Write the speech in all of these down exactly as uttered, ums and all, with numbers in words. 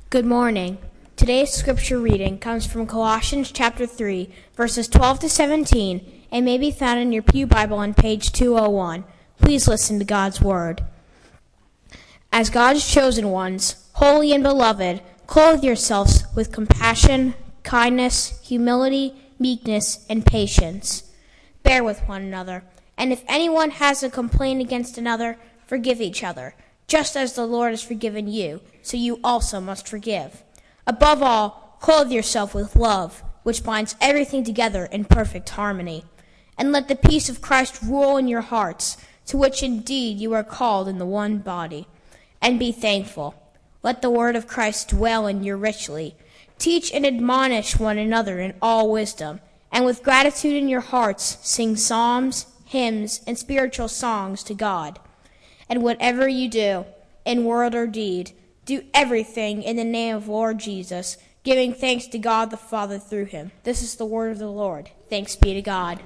Good morning. Today's scripture reading comes from Colossians chapter three, verses twelve to seventeen, and may be found in your Pew Bible on page two oh one. Please listen to God's word. As God's chosen ones, holy and beloved, clothe yourselves with compassion, kindness, humility, meekness, and patience. Bear with one another, and if anyone has a complaint against another, forgive each other. Just as the Lord has forgiven you, so you also must forgive. Above all, clothe yourself with love, which binds everything together in perfect harmony. And let the peace of Christ rule in your hearts, to which indeed you are called in the one body. And be thankful. Let the word of Christ dwell in you richly. Teach and admonish one another in all wisdom, and with gratitude in your hearts sing psalms, hymns, and spiritual songs to God. And whatever you do, in word or deed, do everything in the name of Lord Jesus, giving thanks to God the Father through him. This is the word of the Lord. Thanks be to God.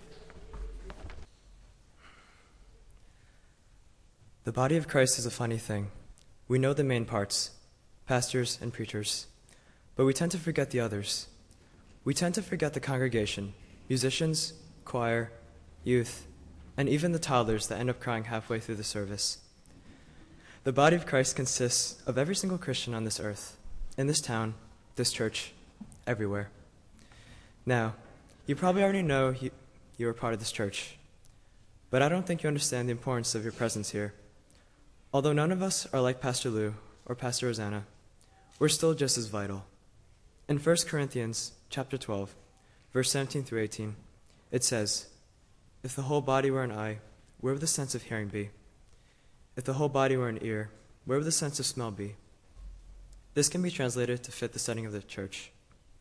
The body of Christ is a funny thing. We know the main parts, pastors and preachers, but we tend to forget the others. We tend to forget the congregation, musicians, choir, youth, and even the toddlers that end up crying halfway through the service. The body of Christ consists of every single Christian on this earth, in this town, this church, everywhere. Now, you probably already know you, you are part of this church, but I don't think you understand the importance of your presence here. Although none of us are like Pastor Lou or Pastor Rosanna, we're still just as vital. In First Corinthians chapter twelve, verse seventeen through eighteen, it says, "If the whole body were an eye, where would the sense of hearing be? If the whole body were an ear, where would the sense of smell be?" This can be translated to fit the setting of the church.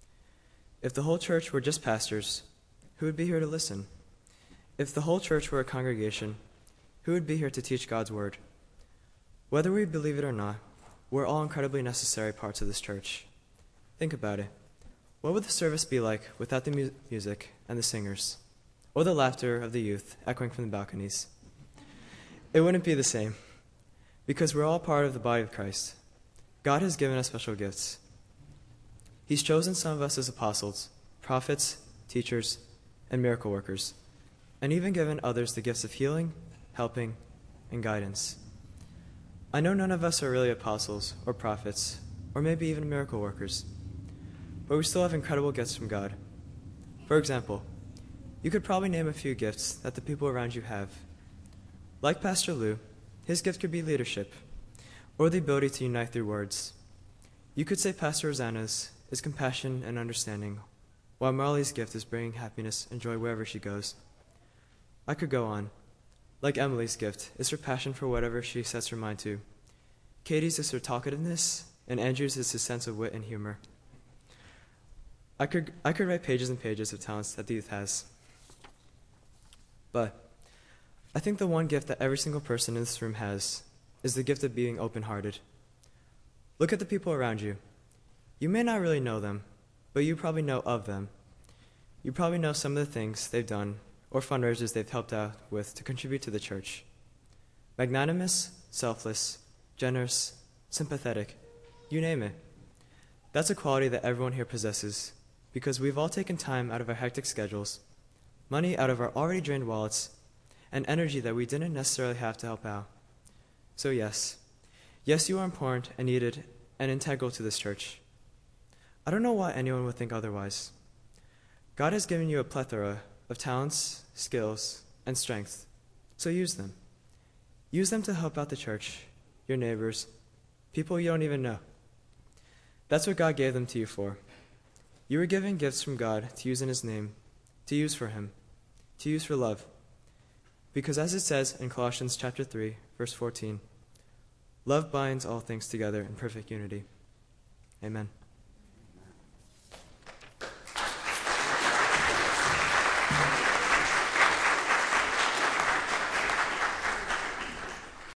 If the whole church were just pastors, who would be here to listen? If the whole church were a congregation, who would be here to teach God's word? Whether we believe it or not, we're all incredibly necessary parts of this church. Think about it. What would the service be like without the mu- music and the singers? Or the laughter of the youth echoing from the balconies? It wouldn't be the same, because we're all part of the body of Christ. God has given us special gifts. He's chosen some of us as apostles, prophets, teachers, and miracle workers, and even given others the gifts of healing, helping, and guidance. I know none of us are really apostles or prophets, or maybe even miracle workers, but we still have incredible gifts from God. For example, you could probably name a few gifts that the people around you have. Like Pastor Lou, his gift could be leadership, or the ability to unite through words. You could say Pastor Rosanna's is compassion and understanding, while Marley's gift is bringing happiness and joy wherever she goes. I could go on. Like Emily's gift is her passion for whatever she sets her mind to. Katie's is her talkativeness, and Andrew's is his sense of wit and humor. I could I could write pages and pages of talents that the youth has. But I think the one gift that every single person in this room has is the gift of being open-hearted. Look at the people around you. You may not really know them, but you probably know of them. You probably know some of the things they've done or fundraisers they've helped out with to contribute to the church. Magnanimous, selfless, generous, sympathetic, you name it. That's a quality that everyone here possesses, because we've all taken time out of our hectic schedules, money out of our already drained wallets, and energy that we didn't necessarily have to help out. So yes, yes, you are important and needed and integral to this church. I don't know why anyone would think otherwise. God has given you a plethora of talents, skills, and strength, so use them. Use them to help out the church, your neighbors, people you don't even know. That's what God gave them to you for. You were given gifts from God to use in his name, to use for him, to use for love. Because as it says in Colossians chapter three, verse fourteen, love binds all things together in perfect unity. Amen.